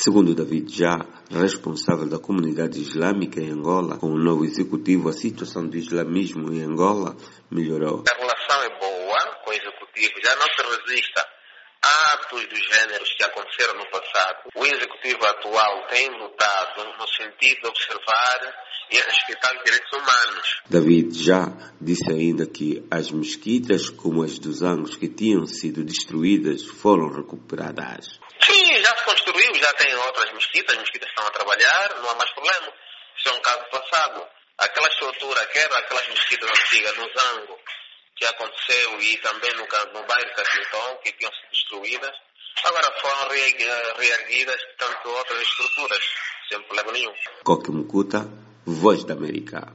Segundo David Já, responsável da comunidade islâmica em Angola, com o novo executivo, a situação do islamismo em Angola melhorou. A relação é boa com o executivo, já não se resista a atos dos géneros que aconteceram no passado. O executivo atual tem lutado no sentido de observar e respeitar os direitos humanos. David Já disse ainda que as mesquitas, como as dos Angos, que tinham sido destruídas, foram recuperadas. Sim, já se construiu, já tem outras mesquitas, as mesquitas estão a trabalhar, não há mais problema. Isso é um caso passado. Aquela estrutura, aquelas mesquitas antigas no Zango, que aconteceu, e também no bairro Caquintão, que tinham sido destruídas, agora foram reerguidas, tanto outras estruturas, sem problema nenhum. Coque Mucuta, Voz da América.